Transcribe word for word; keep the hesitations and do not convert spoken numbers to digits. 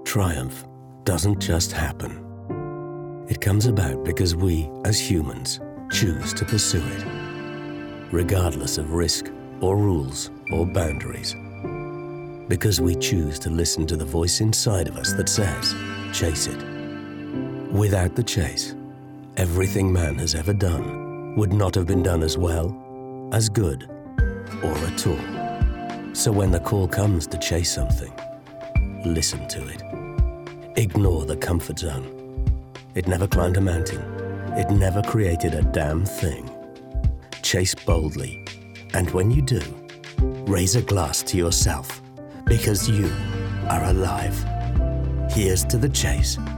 Triumph doesn't just happen. It comes about because we, as humans, choose to pursue it, regardless of risk or rules or boundaries. Because we choose to listen to the voice inside of us that says, chase it. Without the chase, everything man has ever done would not have been done as well, as good, or at all. So when the call comes to chase something, listen to it. Ignore the comfort zone. It never climbed a mountain. It never created a damn thing. Chase boldly. And when you do, raise a glass to yourself, because you are alive. Here's to the chase.